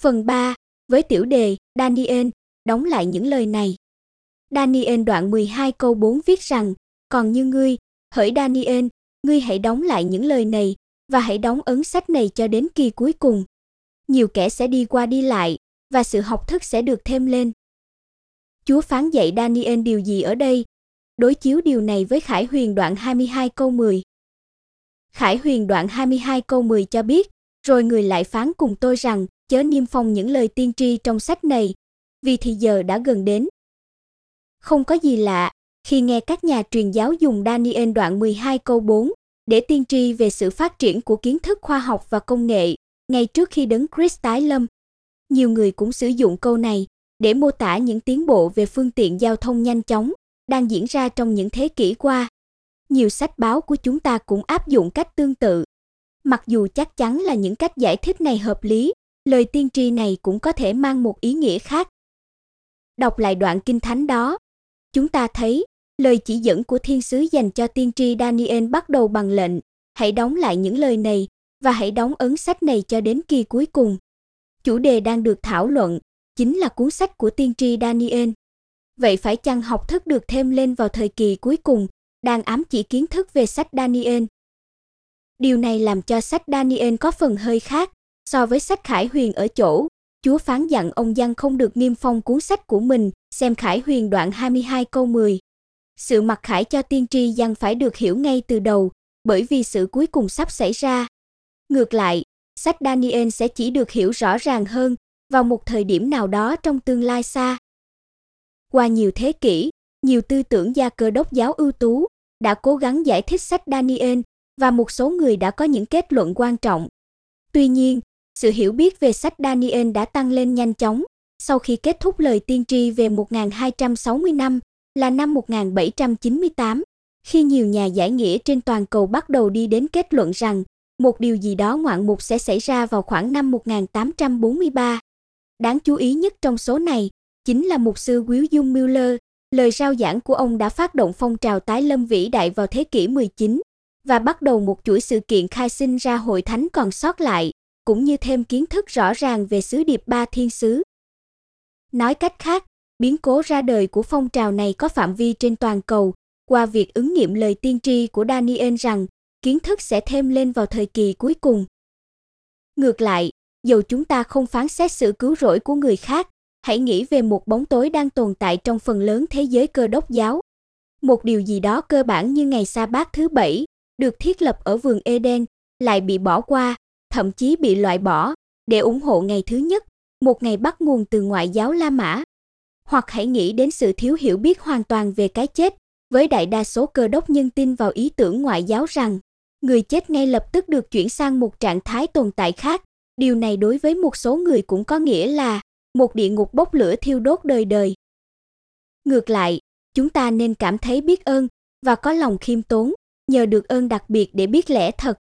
Phần 3, với tiểu đề, Daniel, đóng lại những lời này. Daniel đoạn 12 câu 4 viết rằng, còn như ngươi, hỡi Daniel, ngươi hãy đóng lại những lời này, và hãy đóng ấn sách này cho đến kỳ cuối cùng. Nhiều kẻ sẽ đi qua đi lại, và sự học thức sẽ được thêm lên. Chúa phán dạy Daniel điều gì ở đây? Đối chiếu điều này với Khải Huyền đoạn 22 câu 10. Khải Huyền đoạn 22 câu 10 cho biết, rồi người lại phán cùng tôi rằng, chớ niêm phong những lời tiên tri trong sách này, vì thì giờ đã gần đến. Không có gì lạ, khi nghe các nhà truyền giáo dùng Daniel đoạn 12 câu 4 để tiên tri về sự phát triển của kiến thức khoa học và công nghệ, ngay trước khi đấng Christ tái lâm. Nhiều người cũng sử dụng câu này để mô tả những tiến bộ về phương tiện giao thông nhanh chóng đang diễn ra trong những thế kỷ qua. Nhiều sách báo của chúng ta cũng áp dụng cách tương tự. Mặc dù chắc chắn là những cách giải thích này hợp lý, lời tiên tri này cũng có thể mang một ý nghĩa khác. Đọc lại đoạn kinh thánh đó, chúng ta thấy lời chỉ dẫn của thiên sứ dành cho tiên tri Daniel bắt đầu bằng lệnh, hãy đóng lại những lời này và hãy đóng ấn sách này cho đến kỳ cuối cùng. Chủ đề đang được thảo luận chính là cuốn sách của tiên tri Daniel. Vậy phải chăng học thức được thêm lên vào thời kỳ cuối cùng đang ám chỉ kiến thức về sách Daniel? Điều này làm cho sách Daniel có phần hơi khác so với sách Khải Huyền ở chỗ, Chúa phán dặn ông Giăng không được niêm phong cuốn sách của mình, xem Khải Huyền đoạn 22 câu 10. Sự mặc khải cho tiên tri Giăng phải được hiểu ngay từ đầu, bởi vì sự cuối cùng sắp xảy ra. Ngược lại, sách Daniel sẽ chỉ được hiểu rõ ràng hơn vào một thời điểm nào đó trong tương lai xa. Qua nhiều thế kỷ, nhiều tư tưởng gia Cơ đốc giáo ưu tú đã cố gắng giải thích sách Daniel và một số người đã có những kết luận quan trọng. Tuy nhiên, sự hiểu biết về sách Daniel đã tăng lên nhanh chóng sau khi kết thúc lời tiên tri về 1260 năm, là năm 1798, khi nhiều nhà giải nghĩa trên toàn cầu bắt đầu đi đến kết luận rằng một điều gì đó ngoạn mục sẽ xảy ra vào khoảng năm 1843. Đáng chú ý nhất trong số này chính là mục sư William Mueller. Lời rao giảng của ông đã phát động phong trào tái lâm vĩ đại vào thế kỷ 19 và bắt đầu một chuỗi sự kiện khai sinh ra hội thánh còn sót lại, cũng như thêm kiến thức rõ ràng về sứ điệp ba thiên sứ. Nói cách khác, biến cố ra đời của phong trào này có phạm vi trên toàn cầu qua việc ứng nghiệm lời tiên tri của Daniel rằng kiến thức sẽ thêm lên vào thời kỳ cuối cùng. Ngược lại, dầu chúng ta không phán xét sự cứu rỗi của người khác, hãy nghĩ về một bóng tối đang tồn tại trong phần lớn thế giới Cơ đốc giáo. Một điều gì đó cơ bản như ngày sa bát thứ 7, được thiết lập ở vườn Eden, lại bị bỏ qua, thậm chí bị loại bỏ, để ủng hộ ngày thứ nhất, một ngày bắt nguồn từ ngoại giáo La Mã. Hoặc hãy nghĩ đến sự thiếu hiểu biết hoàn toàn về cái chết, với đại đa số Cơ đốc nhân tin vào ý tưởng ngoại giáo rằng người chết ngay lập tức được chuyển sang một trạng thái tồn tại khác. Điều này đối với một số người cũng có nghĩa là một địa ngục bốc lửa thiêu đốt đời đời. Ngược lại, chúng ta nên cảm thấy biết ơn và có lòng khiêm tốn, nhờ được ơn đặc biệt để biết lẽ thật,